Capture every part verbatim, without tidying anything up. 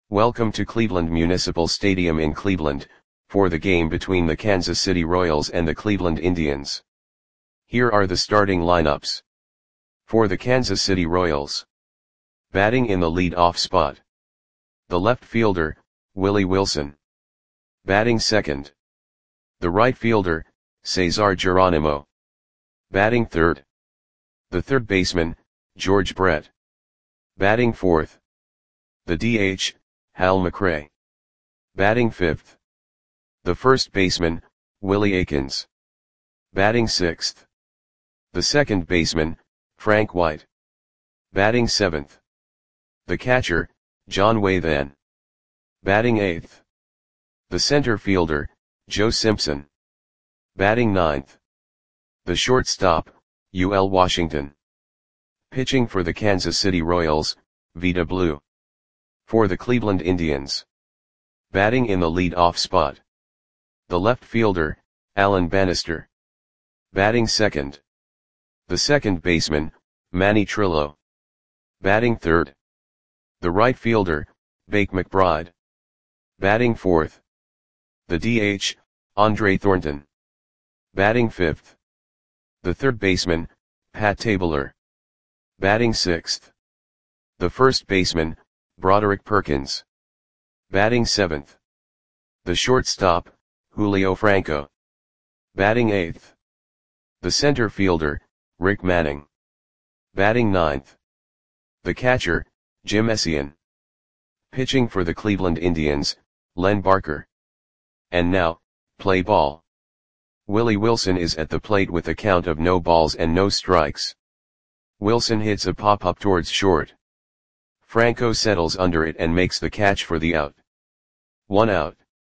Welcome to Cleveland Municipal Stadium in Cleveland, for the game between the Kansas City Royals and the Cleveland Indians. Here are the starting lineups. For the Kansas City Royals. Batting in the lead-off spot. The left fielder, Willie Wilson. Batting second. The right fielder, Cesar Geronimo. Batting third. The third baseman, George Brett. Batting fourth. The D H, Hal McRae. Batting fifth. The first baseman, Willie Aikens. Batting sixth. The second baseman, Frank White. Batting seventh. The catcher, John Wathan. Batting eighth. The center fielder, Joe Simpson. Batting ninth. The shortstop, U L Washington. Pitching for the Kansas City Royals, Vida Blue. For the Cleveland Indians. Batting in the lead-off spot. The left fielder, Alan Bannister. Batting second. The second baseman, Manny Trillo. Batting third. The right fielder, Bake McBride. Batting fourth. The D H, Andre Thornton. Batting fifth. The third baseman, Pat Tabler. Batting sixth. The first baseman, Broderick Perkins. Batting seventh. The shortstop, Julio Franco. Batting eighth. The center fielder, Rick Manning. Batting ninth. The catcher, Jim Essien. Pitching for the Cleveland Indians, Len Barker. And now, play ball. Willie Wilson is at the plate with a count of no balls and no strikes. Wilson hits a pop-up towards short. Franco settles under it and makes the catch for the out. One out.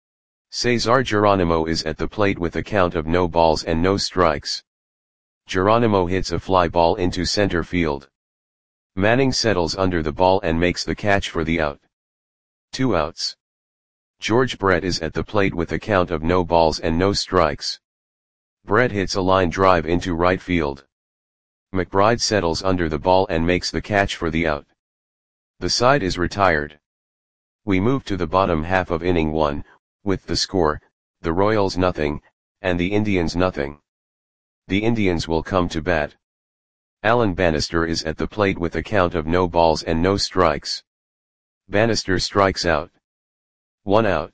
Cesar Geronimo is at the plate with a count of no balls and no strikes. Geronimo hits a fly ball into center field. Manning settles under the ball and makes the catch for the out. Two outs. George Brett is at the plate with a count of no balls and no strikes. Brett hits a line drive into right field. McBride settles under the ball and makes the catch for the out. The side is retired. We move to the bottom half of inning one, with the score, the Royals nothing, and the Indians nothing. The Indians will come to bat. Alan Bannister is at the plate with a count of no balls and no strikes. Bannister strikes out. One out.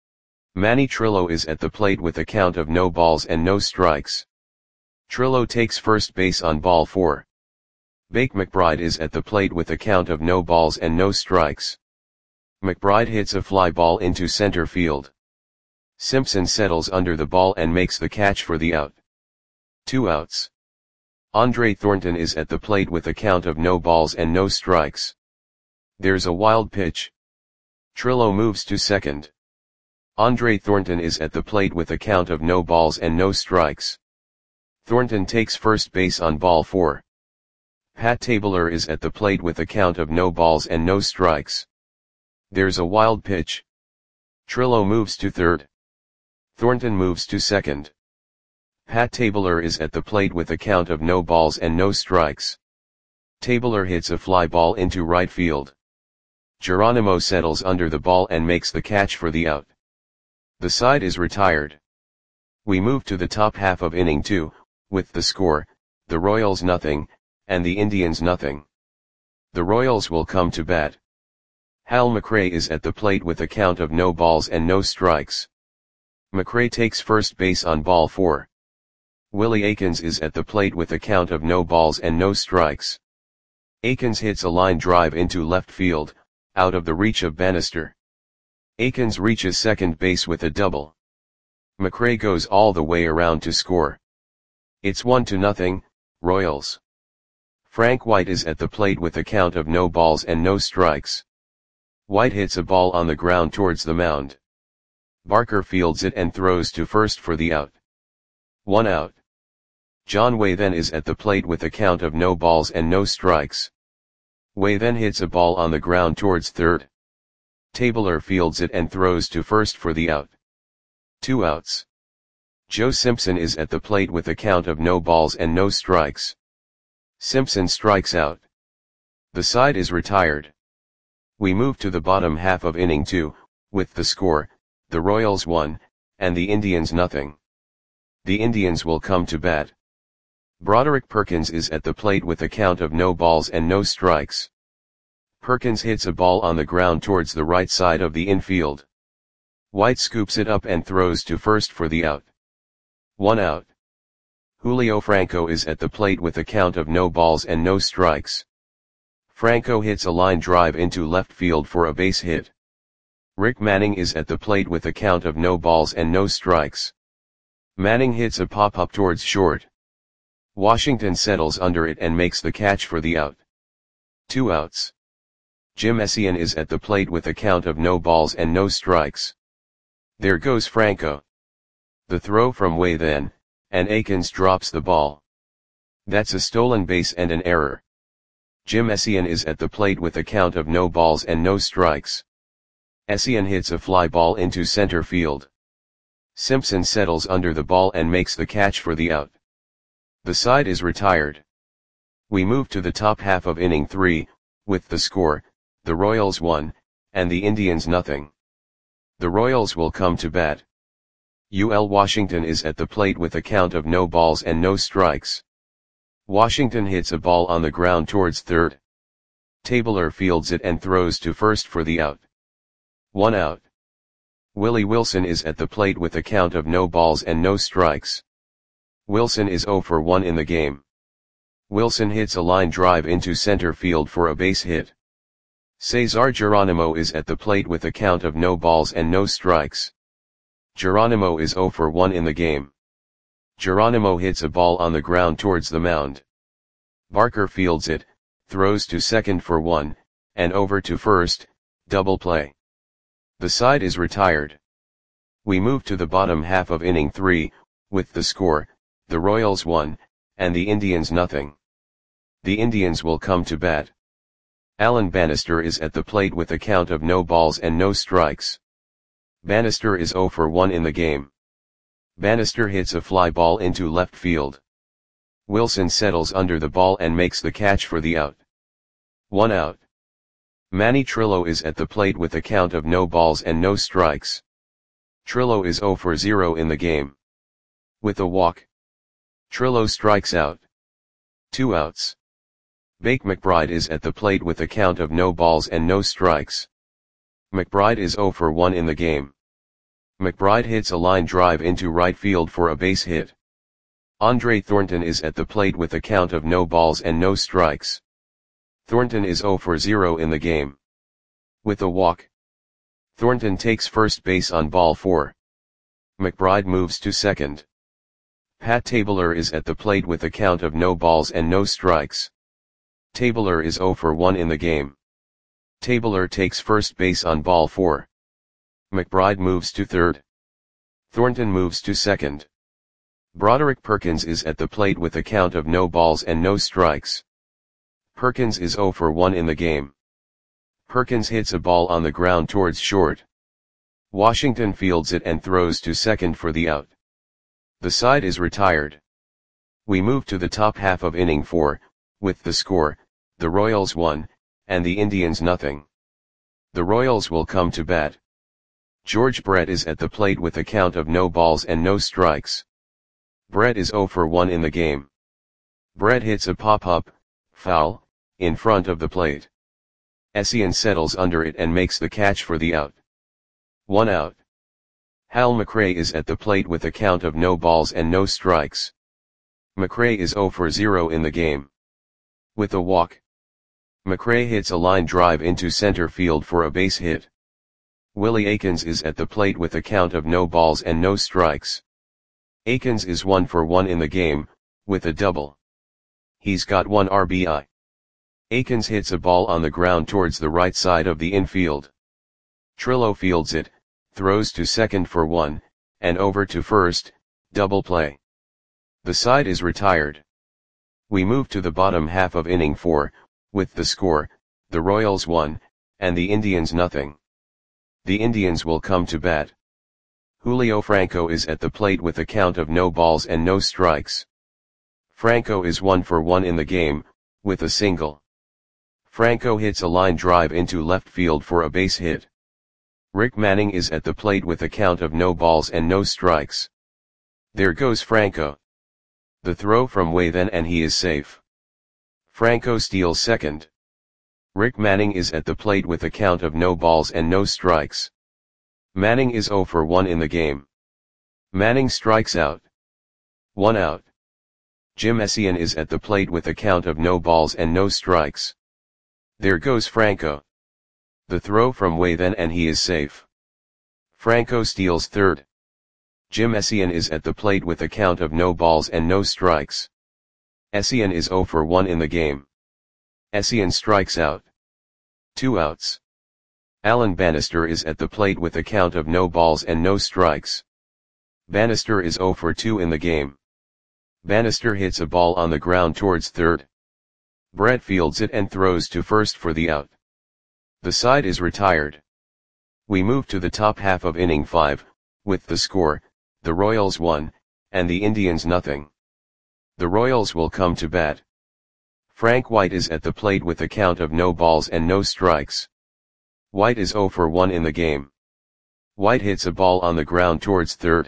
Manny Trillo is at the plate with a count of no balls and no strikes. Trillo takes first base on ball four. Bake McBride is at the plate with a count of no balls and no strikes. McBride hits a fly ball into center field. Simpson settles under the ball and makes the catch for the out. Two outs. Andre Thornton is at the plate with a count of no balls and no strikes. There's a wild pitch. Trillo moves to second. Andre Thornton is at the plate with a count of no balls and no strikes. Thornton takes first base on ball four. Pat Tabler is at the plate with a count of no balls and no strikes. There's a wild pitch. Trillo moves to third. Thornton moves to second. Pat Tabler is at the plate with a count of no balls and no strikes. Tabler hits a fly ball into right field. Geronimo settles under the ball and makes the catch for the out. The side is retired. We move to the top half of inning two, with the score, the Royals nothing, and the Indians nothing. The Royals will come to bat. Hal McRae is at the plate with a count of no balls and no strikes. McRae takes first base on ball four. Willie Aikens is at the plate with a count of no balls and no strikes. Aikens hits a line drive into left field, out of the reach of Bannister. Aikens reaches second base with a double. McRae goes all the way around to score. It's one to nothing, Royals. Frank White is at the plate with a count of no balls and no strikes. White hits a ball on the ground towards the mound. Barker fields it and throws to first for the out. One out. John Wathan is at the plate with a count of no balls and no strikes. Wathan hits a ball on the ground towards third. Tabler fields it and throws to first for the out. Two outs. Joe Simpson is at the plate with a count of no balls and no strikes. Simpson strikes out. The side is retired. We move to the bottom half of inning two, with the score, the Royals one, and the Indians nothing. The Indians will come to bat. Broderick Perkins is at the plate with a count of no balls and no strikes. Perkins hits a ball on the ground towards the right side of the infield. White scoops it up and throws to first for the out. One out. Julio Franco is at the plate with a count of no balls and no strikes. Franco hits a line drive into left field for a base hit. Rick Manning is at the plate with a count of no balls and no strikes. Manning hits a pop-up towards short. Washington settles under it and makes the catch for the out. Two outs. Jim Essien is at the plate with a count of no balls and no strikes. There goes Franco. The throw from way then, and Akins drops the ball. That's a stolen base and an error. Jim Essien is at the plate with a count of no balls and no strikes. Essien hits a fly ball into center field. Simpson settles under the ball and makes the catch for the out. The side is retired. We move to the top half of inning three, with the score, the Royals one, and the Indians nothing. The Royals will come to bat. U L Washington is at the plate with a count of no balls and no strikes. Washington hits a ball on the ground towards third. Tabler fields it and throws to first for the out. One out. Willie Wilson is at the plate with a count of no balls and no strikes. Wilson is oh for one in the game. Wilson hits a line drive into center field for a base hit. Cesar Geronimo is at the plate with a count of no balls and no strikes. Geronimo is oh for one in the game. Geronimo hits a ball on the ground towards the mound. Barker fields it, throws to second for one, and over to first, double play. The side is retired. We move to the bottom half of inning three, with the score, the Royals one, and the Indians nothing. The Indians will come to bat. Alan Bannister is at the plate with a count of no balls and no strikes. Bannister is oh for one in the game. Bannister hits a fly ball into left field. Wilson settles under the ball and makes the catch for the out. One out. Manny Trillo is at the plate with a count of no balls and no strikes. Trillo is oh for zero in the game. With a walk, Trillo strikes out. Two outs. Bake McBride is at the plate with a count of no balls and no strikes. McBride is oh for one in the game. McBride hits a line drive into right field for a base hit. Andre Thornton is at the plate with a count of no balls and no strikes. Thornton is oh for zero in the game. With a walk, Thornton takes first base on ball four. McBride moves to second. Pat Tabler is at the plate with a count of no balls and no strikes. Tabler is oh for one in the game. Tabler takes first base on ball four. McBride moves to third. Thornton moves to second. Broderick Perkins is at the plate with a count of no balls and no strikes. Perkins is oh for one in the game. Perkins hits a ball on the ground towards short. Washington fields it and throws to second for the out. The side is retired. We move to the top half of inning four, with the score, the Royals one, and the Indians nothing. The Royals will come to bat. George Brett is at the plate with a count of no balls and no strikes. Brett is oh for one in the game. Brett hits a pop-up, foul, in front of the plate. Essien settles under it and makes the catch for the out. One out. Hal McRae is at the plate with a count of no balls and no strikes. McRae is oh for zero in the game. With a walk, McRae hits a line drive into center field for a base hit. Willie Akins is at the plate with a count of no balls and no strikes. Akins is one for one in the game, with a double. He's got one R B I. Akins hits a ball on the ground towards the right side of the infield. Trillo fields it, throws to second for one, and over to first, double play. The side is retired. We move to the bottom half of inning four, with the score, the Royals one, and the Indians nothing. The Indians will come to bat. Julio Franco is at the plate with a count of no balls and no strikes. Franco is one for one in the game, with a single. Franco hits a line drive into left field for a base hit. Rick Manning is at the plate with a count of no balls and no strikes. There goes Franco. The throw from way then and he is safe. Franco steals second. Rick Manning is at the plate with a count of no balls and no strikes. Manning is oh for one in the game. Manning strikes out. One out. Jim Essien is at the plate with a count of no balls and no strikes. There goes Franco. The throw from way then and he is safe. Franco steals third. Jim Essien is at the plate with a count of no balls and no strikes. Essien is oh for one in the game. Essien strikes out. Two outs. Alan Bannister is at the plate with a count of no balls and no strikes. Bannister is oh for two in the game. Bannister hits a ball on the ground towards third. Brett fields it and throws to first for the out. The side is retired. We move to the top half of inning five, with the score, the Royals one, and the Indians nothing. The Royals will come to bat. Frank White is at the plate with a count of no balls and no strikes. White is oh for one in the game. White hits a ball on the ground towards third.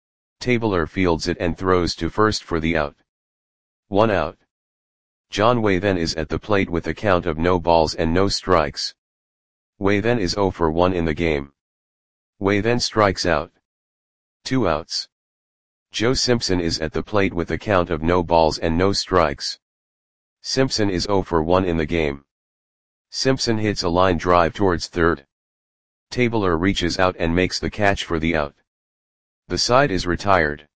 Tabler fields it and throws to first for the out. One out. John Way then is at the plate with a count of no balls and no strikes. Way then is oh for one in the game. Way then strikes out. Two outs. Joe Simpson is at the plate with a count of no balls and no strikes. Simpson is oh for one in the game. Simpson hits a line drive towards third. Tabler reaches out and makes the catch for the out. The side is retired.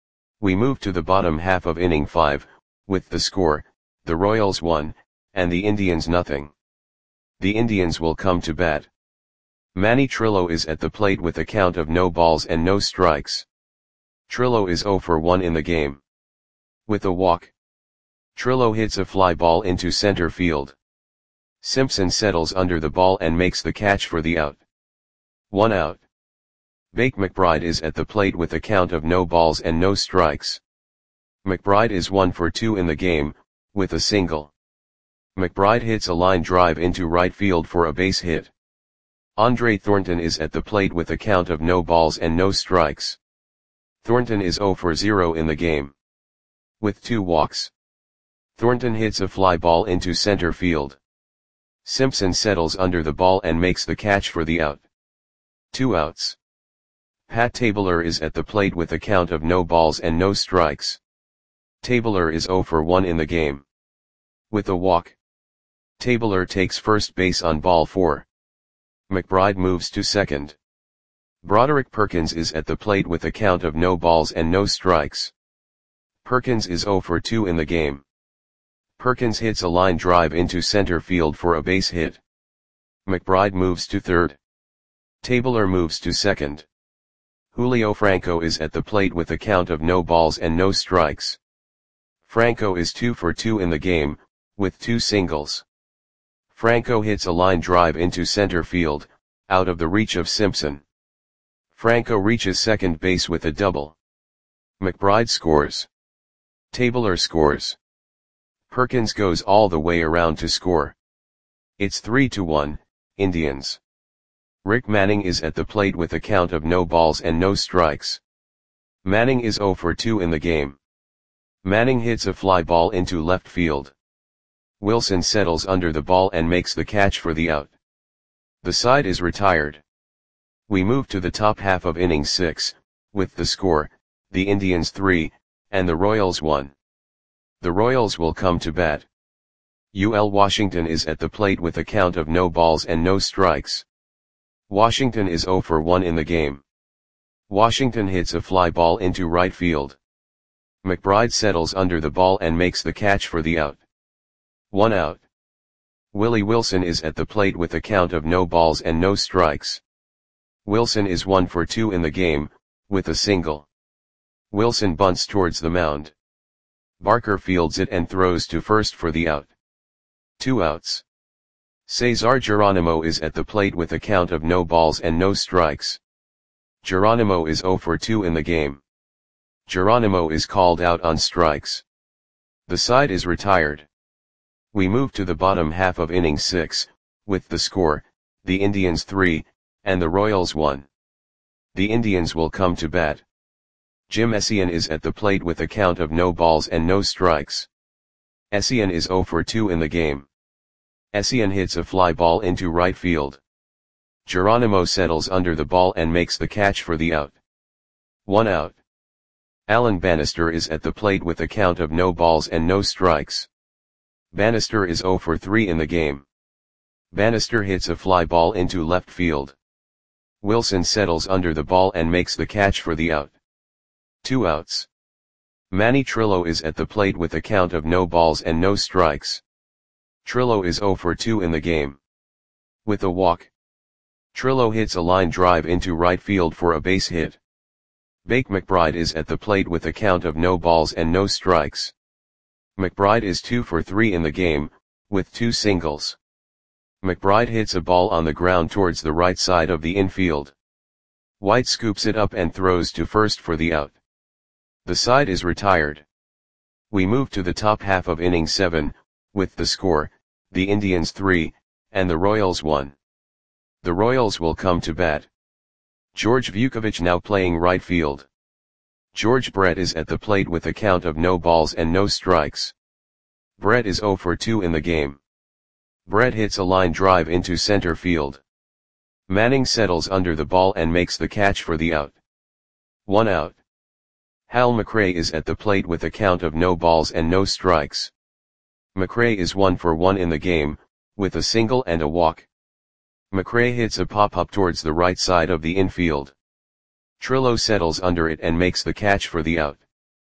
We move to the bottom half of inning five, with the score, the Royals one, and the Indians nothing. The Indians will come to bat. Manny Trillo is at the plate with a count of no balls and no strikes. Trillo is oh for one in the game. With a walk. Trillo hits a fly ball into center field. Simpson settles under the ball and makes the catch for the out. One out. Bake McBride is at the plate with a count of no balls and no strikes. McBride is one for two in the game, with a single. McBride hits a line drive into right field for a base hit. Andre Thornton is at the plate with a count of no balls and no strikes. Thornton is oh for zero in the game. With two walks. Thornton hits a fly ball into center field. Simpson settles under the ball and makes the catch for the out. Two outs. Pat Tabler is at the plate with a count of no balls and no strikes. Tabler is oh for one in the game. With a walk. Tabler takes first base on ball four. McBride moves to second. Broderick Perkins is at the plate with a count of no balls and no strikes. Perkins is oh for two in the game. Perkins hits a line drive into center field for a base hit. McBride moves to third. Tabler moves to second. Julio Franco is at the plate with a count of no balls and no strikes. Franco is two for two in the game, with two singles. Franco hits a line drive into center field, out of the reach of Simpson. Franco reaches second base with a double. McBride scores. Tabler scores. Perkins goes all the way around to score. It's three to one, Indians. Rick Manning is at the plate with a count of no balls and no strikes. Manning is oh for two in the game. Manning hits a fly ball into left field. Wilson settles under the ball and makes the catch for the out. The side is retired. We move to the top half of inning six, with the score, the Indians three, and the Royals one. The Royals will come to bat. U L Washington is at the plate with a count of no balls and no strikes. Washington is oh for one in the game. Washington hits a fly ball into right field. McBride settles under the ball and makes the catch for the out. One out. Willie Wilson is at the plate with a count of no balls and no strikes. Wilson is one for two in the game, with a single. Wilson bunts towards the mound. Barker fields it and throws to first for the out. Two outs. Cesar Geronimo is at the plate with a count of no balls and no strikes. Geronimo is oh for two in the game. Geronimo is called out on strikes. The side is retired. We move to the bottom half of inning six, with the score, the Indians three, and the Royals one. The Indians will come to bat. Jim Essien is at the plate with a count of no balls and no strikes. Essien is oh for two in the game. Essien hits a fly ball into right field. Geronimo settles under the ball and makes the catch for the out. One out. Alan Bannister is at the plate with a count of no balls and no strikes. Bannister is oh for three in the game. Bannister hits a fly ball into left field. Wilson settles under the ball and makes the catch for the out. Two outs. Manny Trillo is at the plate with a count of no balls and no strikes. Trillo is oh for two in the game. With a walk. Trillo hits a line drive into right field for a base hit. Bake McBride is at the plate with a count of no balls and no strikes. McBride is two for three in the game, with two singles. McBride hits a ball on the ground towards the right side of the infield. White scoops it up and throws to first for the out. The side is retired. We move to the top half of inning seven, with the score, the Indians three, and the Royals one. The Royals will come to bat. George Vukovic now playing right field. George Brett is at the plate with a count of no balls and no strikes. Brett is oh for two in the game. Brett hits a line drive into center field. Manning settles under the ball and makes the catch for the out. One out. Hal McRae is at the plate with a count of no balls and no strikes. McRae is one for one in the game, with a single and a walk. McRae hits a pop-up towards the right side of the infield. Trillo settles under it and makes the catch for the out.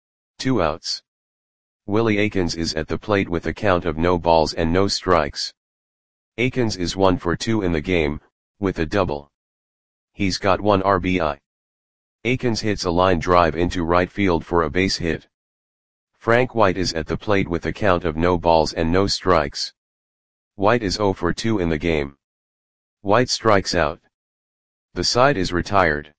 Two outs. Willie Aikens is at the plate with a count of no balls and no strikes. Aikens is one for two in the game, with a double. He's got one R B I. Aikens hits a line drive into right field for a base hit. Frank White is at the plate with a count of no balls and no strikes. White is oh for two in the game. White strikes out. The side is retired.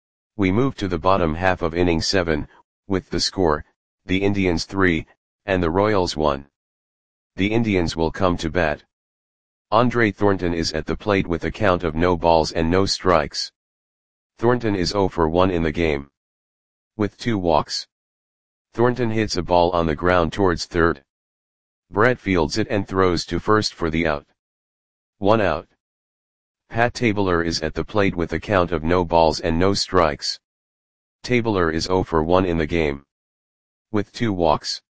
We move to the bottom half of inning seven, with the score, the Indians three, and the Royals one. The Indians will come to bat. Andre Thornton is at the plate with a count of no balls and no strikes. Thornton is oh for one in the game. With two walks. Thornton hits a ball on the ground towards third. Brett fields it and throws to first for the out. One out. Pat Tabler is at the plate with a count of no balls and no strikes. Tabler is oh for one in the game. With two walks.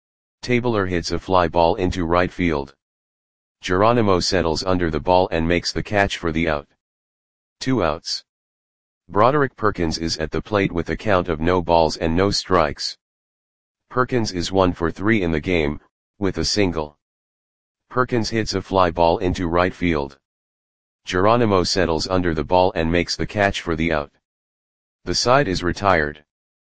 Tabler hits a fly ball into right field. Geronimo settles under the ball and makes the catch for the out. Two outs. Broderick Perkins is at the plate with a count of no balls and no strikes. Perkins is one for three in the game, with a single. Perkins hits a fly ball into right field. Geronimo settles under the ball and makes the catch for the out. The side is retired.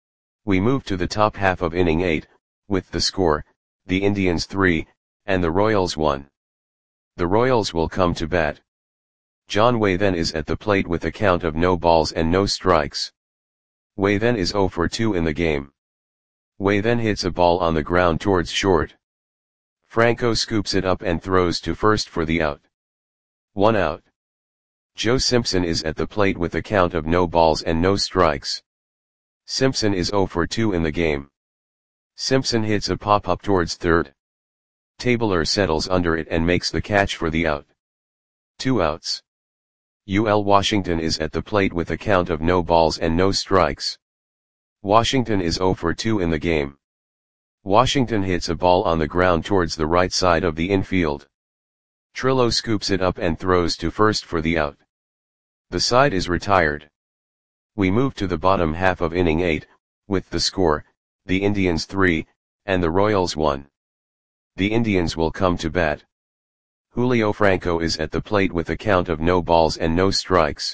We move to the top half of inning eight, with the score, the Indians three, and the Royals one. The Royals will come to bat. John Waythen is at the plate with a count of no balls and no strikes. Waythen is oh for two in the game. Waythen hits a ball on the ground towards short. Franco scoops it up and throws to first for the out. One out. Joe Simpson is at the plate with a count of no balls and no strikes. Simpson is oh for two in the game. Simpson hits a pop-up towards third. Tabler settles under it and makes the catch for the out. Two outs. U L Washington is at the plate with a count of no balls and no strikes. Washington is oh for two in the game. Washington hits a ball on the ground towards the right side of the infield. Trillo scoops it up and throws to first for the out. The side is retired. We move to the bottom half of inning eight, with the score, the Indians three, and the Royals one. The Indians will come to bat. Julio Franco is at the plate with a count of no balls and no strikes.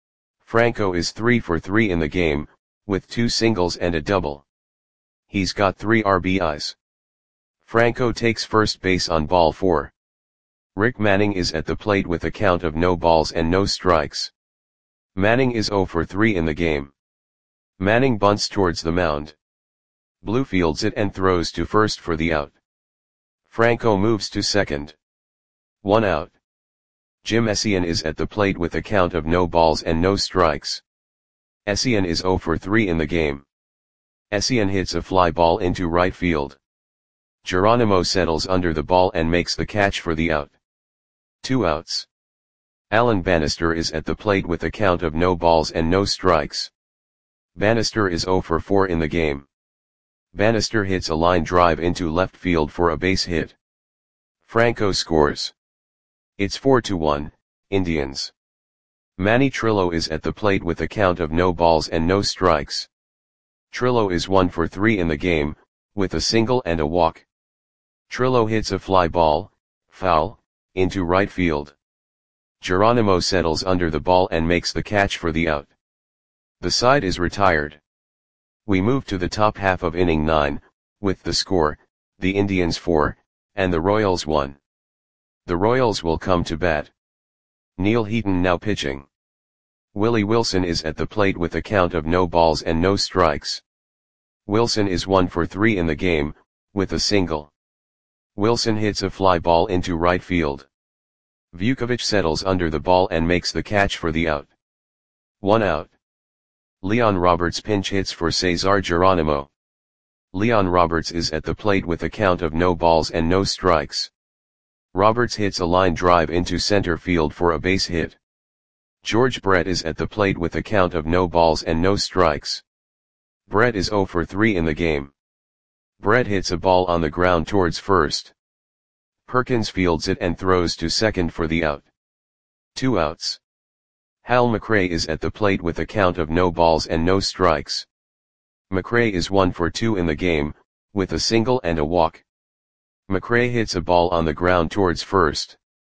Franco is three for three in the game, with two singles and a double. He's got three R B Is. Franco takes first base on ball four. Rick Manning is at the plate with a count of no balls and no strikes. Manning is oh for three in the game. Manning bunts towards the mound. Blue fields it and throws to first for the out. Franco moves to second. One out. Jim Essien is at the plate with a count of no balls and no strikes. Essien is zero for three in the game. Essien hits a fly ball into right field. Geronimo settles under the ball and makes the catch for the out. Two outs. Alan Bannister is at the plate with a count of no balls and no strikes. Bannister is zero for four in the game. Bannister hits a line drive into left field for a base hit. Franco scores. It's four to one, Indians. Manny Trillo is at the plate with a count of no balls and no strikes. Trillo is one for three in the game, with a single and a walk. Trillo hits a fly ball, foul, into right field. Geronimo settles under the ball and makes the catch for the out. The side is retired. We move to the top half of inning nine, with the score, the Indians four, and the Royals one. The Royals will come to bat. Neil Heaton now pitching. Willie Wilson is at the plate with a count of no balls and no strikes. Wilson is one for three in the game, with a single. Wilson hits a fly ball into right field. Vukovic settles under the ball and makes the catch for the out. One out. Leon Roberts pinch hits for Cesar Geronimo. Leon Roberts is at the plate with a count of no balls and no strikes. Roberts hits a line drive into center field for a base hit. George Brett is at the plate with a count of no balls and no strikes. Brett is zero for three in the game. Brett hits a ball on the ground towards first. Perkins fields it and throws to second for the out. Two outs. Hal McRae is at the plate with a count of no balls and no strikes. McRae is one for two in the game, with a single and a walk. McRae hits a ball on the ground towards first.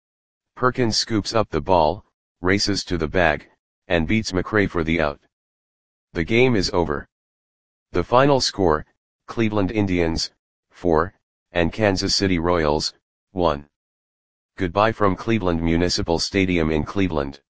Perkins scoops up the ball, races to the bag, and beats McRae for the out. The game is over. The final score, Cleveland Indians, four, and Kansas City Royals, one. Goodbye from Cleveland Municipal Stadium in Cleveland.